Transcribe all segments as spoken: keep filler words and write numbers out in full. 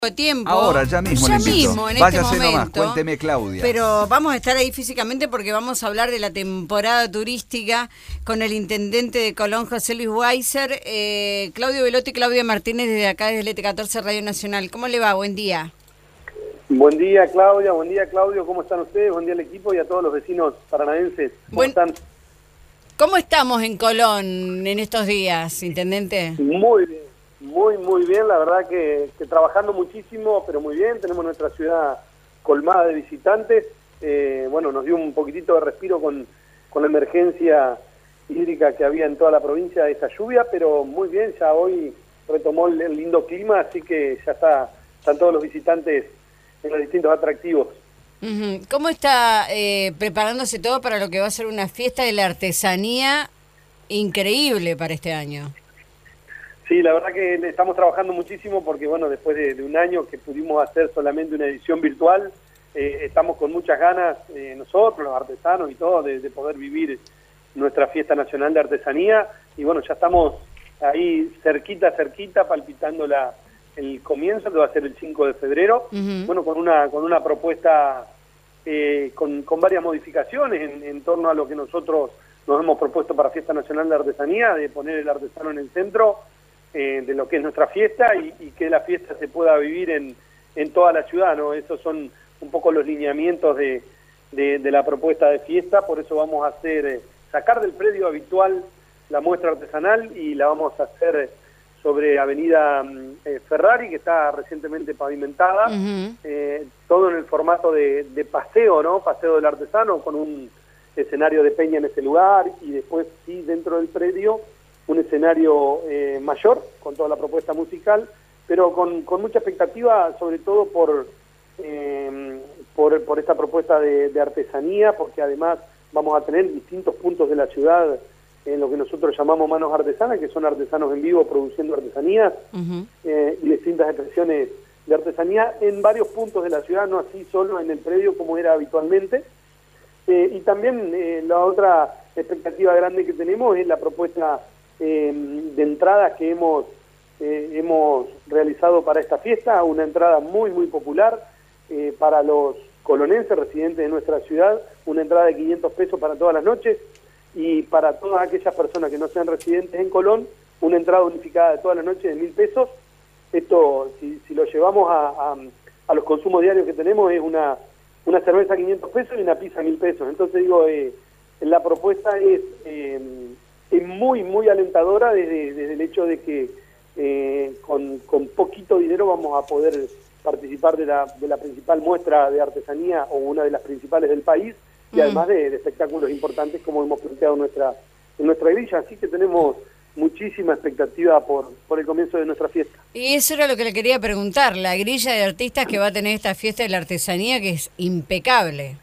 Tiempo. Ahora, ya mismo, ya le invito. mismo, en Váyase este momento. nomás, cuénteme, Claudia. Pero vamos a estar ahí físicamente porque vamos a hablar de la temporada turística con el intendente de Colón, José Luis Weiser, eh, Claudio Velotti y Claudia Martínez desde acá, desde el E T catorce Radio Nacional. ¿Cómo le va? Buen día. Buen día, Claudia. Buen día, Claudio. ¿Cómo están ustedes? Buen día al equipo y a todos los vecinos paranaenses. ¿Cómo Buen... están? ¿Cómo estamos en Colón en estos días, intendente? Muy bien, muy, muy bien. La verdad que, que trabajando muchísimo, pero muy bien. Tenemos nuestra ciudad colmada de visitantes. Eh, bueno, nos dio un poquitito de respiro con, con la emergencia hídrica que había en toda la provincia de esa lluvia, pero muy bien. Ya hoy retomó el, el lindo clima, así que ya está, están todos los visitantes en los distintos atractivos. ¿Cómo está eh, preparándose todo para lo que va a ser una fiesta de la artesanía increíble para este año? Sí, la verdad que estamos trabajando muchísimo porque, bueno, después de, de un año que pudimos hacer solamente una edición virtual, eh, estamos con muchas ganas, eh, nosotros, los artesanos y todo, de, de poder vivir nuestra fiesta nacional de artesanía. Y bueno, ya estamos ahí cerquita, cerquita, palpitando la... el comienzo, que va a ser el cinco de febrero, uh-huh. bueno, con una con una propuesta eh, con, con varias modificaciones en, en torno a lo que nosotros nos hemos propuesto para Fiesta Nacional de Artesanía, de poner el artesano en el centro eh, de lo que es nuestra fiesta y, y que la fiesta se pueda vivir en, en toda la ciudad, ¿no? Esos son un poco los lineamientos de, de, de la propuesta de fiesta, por eso vamos a hacer, eh, sacar del predio habitual la muestra artesanal y la vamos a hacer... Eh, sobre Avenida eh, Ferrari, que está recientemente pavimentada, uh-huh. eh, todo en el formato de, de paseo, ¿no? Paseo del artesano, con un escenario de peña en ese lugar, y después, sí, dentro del predio, un escenario eh, mayor, con toda la propuesta musical, pero con, con mucha expectativa, sobre todo por, eh, por, por esta propuesta de, de artesanía, porque además vamos a tener distintos puntos de la ciudad en lo que nosotros llamamos manos artesanas, que son artesanos en vivo produciendo artesanías uh-huh. eh, y distintas expresiones de artesanía en varios puntos de la ciudad, no así solo en el predio como era habitualmente. Eh, y también eh, la otra expectativa grande que tenemos es la propuesta eh, de entradas que hemos, eh, hemos realizado para esta fiesta, una entrada muy, muy popular eh, para los colonenses residentes de nuestra ciudad, una entrada de quinientos pesos para todas las noches, y para todas aquellas personas que no sean residentes en Colón, una entrada unificada de todas las noches de mil pesos. Esto, si, si lo llevamos a, a, a los consumos diarios que tenemos, es una, una cerveza a quinientos pesos y una pizza a mil pesos. Entonces, digo, eh, la propuesta es, eh, es muy, muy alentadora desde, desde el hecho de que eh, con, con poquito dinero vamos a poder participar de la, de la principal muestra de artesanía o una de las principales del país, y además de, de espectáculos importantes como hemos planteado en nuestra, en nuestra grilla, así que tenemos muchísima expectativa por, por el comienzo de nuestra fiesta. Y eso era lo que le quería preguntar, la grilla de artistas que va a tener esta fiesta de la artesanía, que es impecable.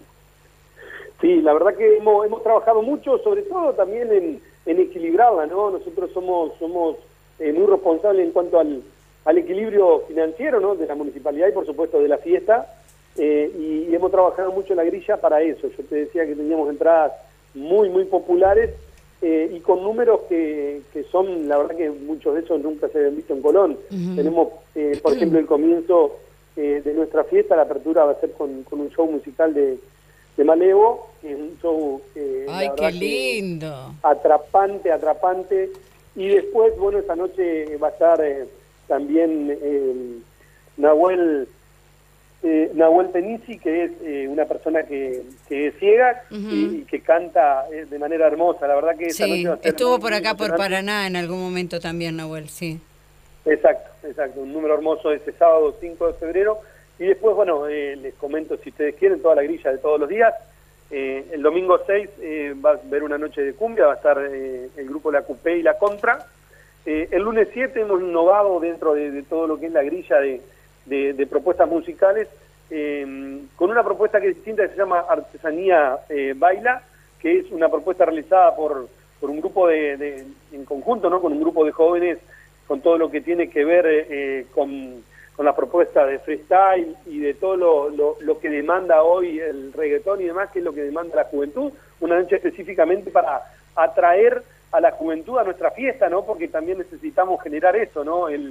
Sí, la verdad que hemos, hemos trabajado mucho, sobre todo también en, en equilibrarla, ¿no? Nosotros somos, somos eh, muy responsables en cuanto al, al equilibrio financiero, ¿no? De la municipalidad y por supuesto de la fiesta. Eh, y, y hemos trabajado mucho en la grilla para eso. Yo te decía que teníamos entradas muy, muy populares eh, y con números que, que son, la verdad que muchos de esos nunca se habían visto en Colón. Uh-huh. Tenemos, eh, por ejemplo, el comienzo eh, de nuestra fiesta, la apertura va a ser con, con un show musical de, de Malevo, que es un show eh, ¡ay, la qué lindo! Atrapante, atrapante. Y después, bueno, esta noche va a estar eh, también eh, Nahuel... Eh, Nahuel Penisi, que es eh, una persona que, que es ciega uh-huh. y, y que canta eh, de manera hermosa. La verdad que esta sí, noche va a ser estuvo por acá por Paraná en algún momento también, Nahuel, sí. Exacto, exacto. Un número hermoso este sábado cinco de febrero. Y después, bueno, eh, les comento, si ustedes quieren, toda la grilla de todos los días. Eh, el domingo seis eh, va a haber una noche de cumbia, va a estar eh, el grupo La Cupé y La Contra. Eh, el lunes siete hemos innovado dentro de, de todo lo que es la grilla de De, de propuestas musicales, eh, con una propuesta que es distinta, que se llama Artesanía eh, Baila, que es una propuesta realizada por, por un grupo de, de, en conjunto, ¿no? Con un grupo de jóvenes, con todo lo que tiene que ver eh, con, con la propuesta de freestyle y de todo lo, lo, lo que demanda hoy el reggaetón y demás, que es lo que demanda la juventud, una noche específicamente para atraer a la juventud a nuestra fiesta, ¿no? Porque también necesitamos generar eso, ¿no? El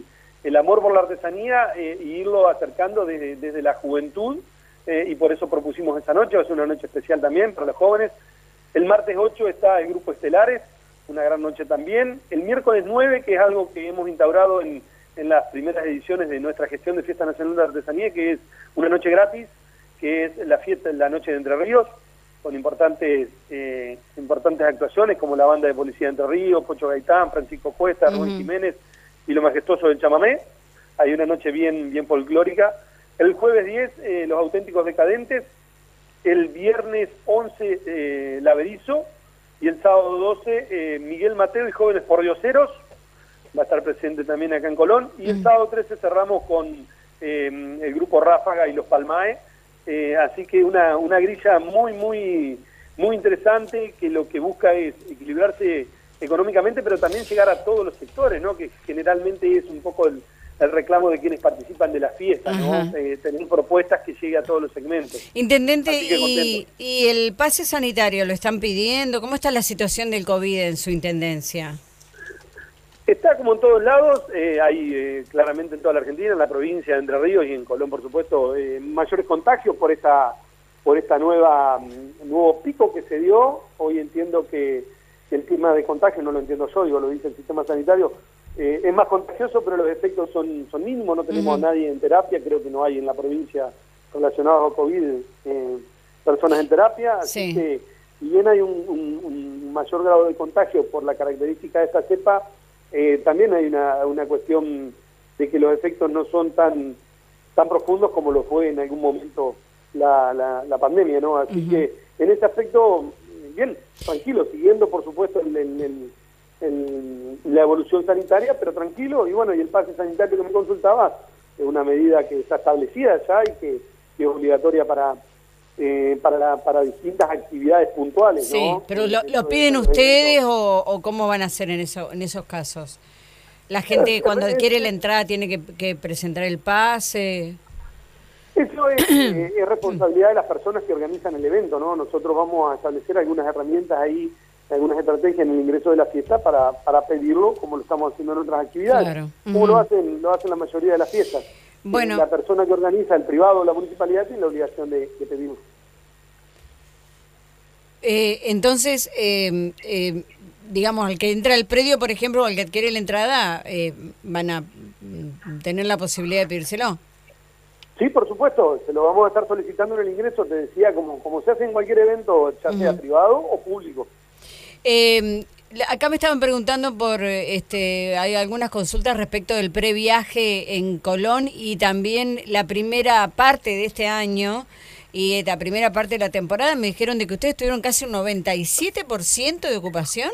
el amor por la artesanía eh, y irlo acercando desde, desde la juventud, eh, y por eso propusimos esta noche. Va a ser una noche especial también para los jóvenes. El martes ocho está el Grupo Estelares, una gran noche también. El miércoles nueve, que es algo que hemos instaurado en, en las primeras ediciones de nuestra gestión de Fiesta Nacional de Artesanía, que es una noche gratis, que es la fiesta de la Noche de Entre Ríos, con importantes eh, importantes actuaciones como la Banda de Policía de Entre Ríos, Pocho Gaitán, Francisco Cuesta, uh-huh. Rubén Jiménez y lo majestuoso del chamamé. Hay una noche bien, bien folclórica. El jueves diez, eh, Los Auténticos Decadentes. El viernes once, eh, La Berizo. Y el sábado doce, eh, Miguel Mateo y Jóvenes Pordioseros. Va a estar presente también acá en Colón. Y el uh-huh. sábado trece cerramos con eh, el Grupo Ráfaga y los Palmae. Eh, así que una, una grilla muy, muy, muy interesante, que lo que busca es equilibrarse económicamente, pero también llegar a todos los sectores, ¿no? Que generalmente es un poco el, el reclamo de quienes participan de las fiestas, ¿no? Eh, tener propuestas que llegue a todos los segmentos. Intendente, y, ¿y el pase sanitario lo están pidiendo? ¿Cómo está la situación del COVID en su intendencia? Está como en todos lados, eh, hay eh, claramente en toda la Argentina, en la provincia de Entre Ríos y en Colón, por supuesto, eh, mayores contagios por esta por esta nueva nuevo pico que se dio. Hoy entiendo que, que el tema de contagio, no lo entiendo yo, digo, lo dice el sistema sanitario, eh, es más contagioso, pero los efectos son, son mínimos. No tenemos uh-huh. a nadie en terapia, creo que no hay en la provincia relacionados a COVID eh, personas en terapia, así sí. que si bien hay un, un, un mayor grado de contagio por la característica de esta cepa, Eh, también hay una, una cuestión de que los efectos no son tan tan profundos como lo fue en algún momento la, la, la pandemia, ¿no? Así uh-huh. que en ese aspecto, bien, tranquilo, siguiendo por supuesto el, el, el, el, la evolución sanitaria, pero tranquilo. Y bueno, y el pase sanitario que me consultaba es una medida que está establecida ya y que, que es obligatoria para eh, para la, para distintas actividades puntuales, sí, ¿no? Pero lo, ¿lo piden ustedes o, o cómo van a hacer en eso en esos casos? La gente cuando adquiere la entrada tiene que, que presentar el pase. Eso es, eh, es responsabilidad de las personas que organizan el evento, ¿no? Nosotros vamos a establecer algunas herramientas ahí, algunas estrategias en el ingreso de la fiesta para, para pedirlo, como lo estamos haciendo en otras actividades. Claro. Como uh-huh. lo hacen lo hacen la mayoría de las fiestas. Bueno, la persona que organiza, el privado o la municipalidad, tiene la obligación de, de pedirlo. Eh, entonces, eh, eh, digamos, al que entra al predio, por ejemplo, o al que adquiere la entrada, eh, ¿van a tener la posibilidad de pedírselo? Sí, por supuesto, se lo vamos a estar solicitando en el ingreso, te decía, como, como se hace en cualquier evento, ya sea uh-huh. privado o público. Eh, acá me estaban preguntando por, este, hay algunas consultas respecto del previaje en Colón y también la primera parte de este año y la primera parte de la temporada. Me dijeron de que ustedes tuvieron casi un noventa y siete por ciento de ocupación.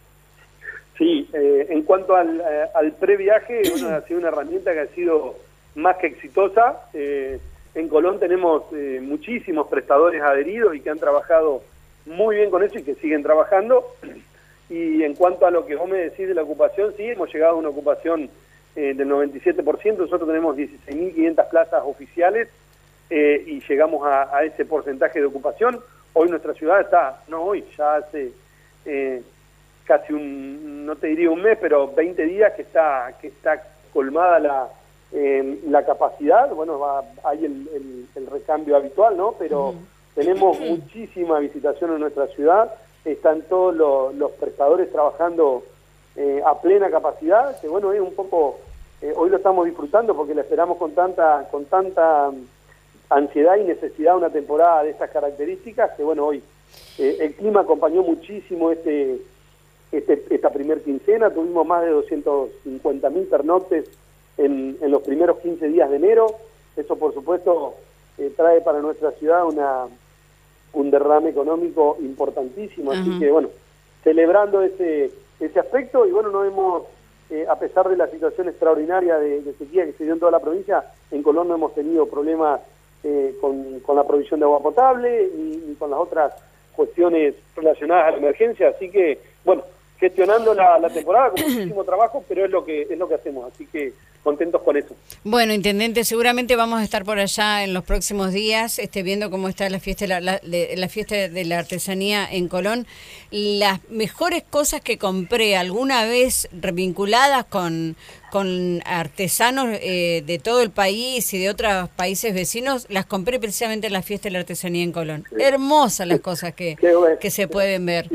Sí, eh, en cuanto al, eh, al previaje, bueno, ha sido una herramienta que ha sido más que exitosa. Eh, en Colón tenemos eh, muchísimos prestadores adheridos y que han trabajado muy bien con eso y que siguen trabajando. Y en cuanto a lo que vos me decís de la ocupación, sí, hemos llegado a una ocupación eh, del noventa y siete por ciento. Nosotros tenemos dieciséis mil quinientas plazas oficiales eh, y llegamos a, a ese porcentaje de ocupación. Hoy nuestra ciudad está, no hoy, ya hace eh, casi un, no te diría un mes, pero veinte días que está que está colmada la, eh, la capacidad. Bueno, va, hay el, el, el recambio habitual, ¿no? Pero uh-huh. tenemos muchísima visitación en nuestra ciudad. Están todos los, los prestadores trabajando eh, a plena capacidad, que bueno, es un poco, eh, hoy lo estamos disfrutando porque la esperamos con tanta con tanta ansiedad y necesidad una temporada de estas características, que bueno, hoy eh, el clima acompañó muchísimo este, este esta primer quincena. Tuvimos más de doscientos cincuenta mil pernoctes en, en los primeros quince días de enero. Eso por supuesto eh, trae para nuestra ciudad una un derrame económico importantísimo, así uh-huh. que bueno, celebrando ese ese aspecto. Y bueno, no hemos, eh, a pesar de la situación extraordinaria de, de sequía que se dio en toda la provincia, en Colón no hemos tenido problemas eh, con, con la provisión de agua potable ni, ni con las otras cuestiones relacionadas a la emergencia, así que bueno, gestionando la, la temporada con muchísimo trabajo, pero es lo que es lo que hacemos, así que contentos con eso. Bueno, intendente, seguramente vamos a estar por allá en los próximos días, este, viendo cómo está la fiesta, la, la, la fiesta de la artesanía en Colón. Las mejores cosas que compré alguna vez vinculadas con, con artesanos eh, de todo el país y de otros países vecinos, las compré precisamente en la fiesta de la artesanía en Colón. Sí. Hermosas las cosas que, bueno. que se pueden ver.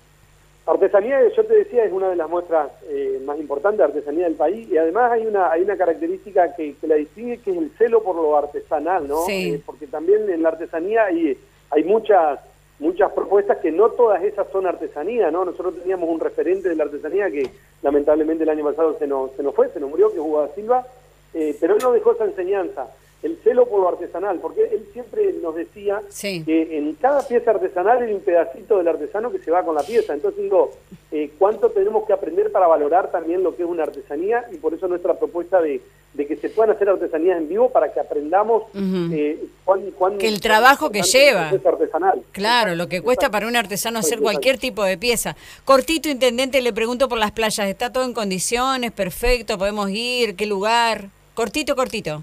Artesanía, yo te decía, es una de las muestras eh, más importantes de artesanía del país, y además hay una hay una característica que, que la distingue, que es el celo por lo artesanal, ¿no? Sí. Eh, porque también en la artesanía hay, hay muchas muchas propuestas que no todas esas son artesanía, ¿no? Nosotros teníamos un referente de la artesanía que lamentablemente el año pasado se nos, se nos fue, se nos murió, que es Hugo da Silva, eh, pero él nos dejó esa enseñanza, el celo por lo artesanal, porque él siempre nos decía sí. que en cada pieza artesanal hay un pedacito del artesano que se va con la pieza. Entonces digo, eh, ¿cuánto tenemos que aprender para valorar también lo que es una artesanía? Y por eso nuestra propuesta de, de que se puedan hacer artesanías en vivo, para que aprendamos uh-huh. eh, cuán, cuán, que el trabajo que lleva. Es artesanal. Claro, lo que cuesta para un artesano hacer cualquier tipo de pieza. Cortito, intendente, le pregunto por las playas. ¿Está todo en condiciones? Perfecto, podemos ir, ¿qué lugar? Cortito, cortito.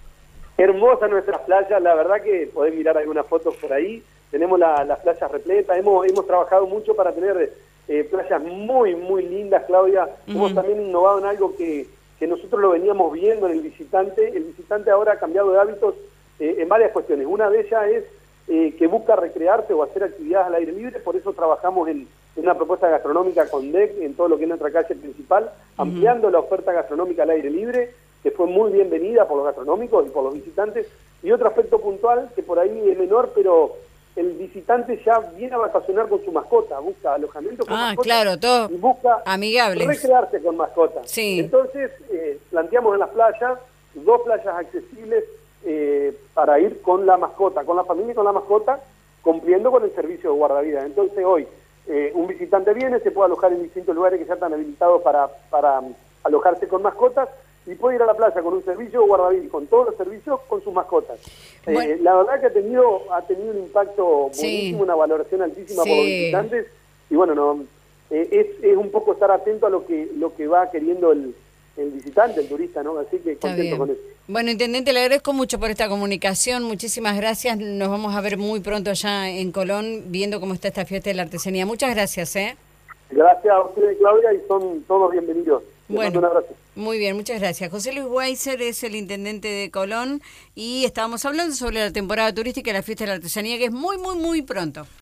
Hermosa nuestras playas, la verdad que podés mirar algunas fotos por ahí, tenemos la, las playas repletas, hemos hemos trabajado mucho para tener eh, playas muy, muy lindas, Claudia. Uh-huh. Hemos también innovado en algo que, que nosotros lo veníamos viendo en el visitante. El visitante ahora ha cambiado de hábitos eh, en varias cuestiones. Una de ellas es eh, que busca recrearse o hacer actividades al aire libre, por eso trabajamos en, en una propuesta gastronómica con D E C, en todo lo que es nuestra calle principal, uh-huh. ampliando la oferta gastronómica al aire libre, que fue muy bienvenida por los gastronómicos y por los visitantes. Y otro aspecto puntual, que por ahí es menor, pero el visitante ya viene a vacacionar con su mascota, busca alojamiento con ah, mascota, claro, todo y busca amigables. recrearse con mascotas. Sí. Entonces, eh, planteamos en las playas, dos playas accesibles eh, para ir con la mascota, con la familia y con la mascota, cumpliendo con el servicio de guardavidas. Entonces hoy, eh, un visitante viene, se puede alojar en distintos lugares que ya están habilitados para, para um, alojarse con mascotas, y puede ir a la playa con un servicio de guardavidas, con todos los servicios, con sus mascotas. Bueno. Eh, la verdad que ha tenido ha tenido un impacto sí. buenísimo, una valoración altísima sí. por los visitantes, y bueno, no eh, es, es un poco estar atento a lo que lo que va queriendo el, el visitante, el turista, ¿no? Así que Está contento bien. con eso. Bueno, intendente, le agradezco mucho por esta comunicación, muchísimas gracias, nos vamos a ver muy pronto allá en Colón, viendo cómo está esta fiesta de la artesanía. Muchas gracias, ¿eh? Gracias a ustedes, Claudia, y son todos bienvenidos. Les bueno, mando un abrazo. Muy bien, muchas gracias. José Luis Weiser es el intendente de Colón y estábamos hablando sobre la temporada turística y la fiesta de la artesanía, que es muy, muy, muy pronto.